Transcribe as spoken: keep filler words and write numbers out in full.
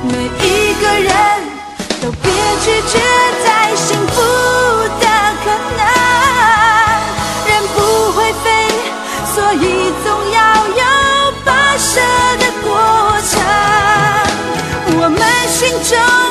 每一个人都别拒绝再幸福的可能。人不会飞，所以总要有跋涉的过程。我们心中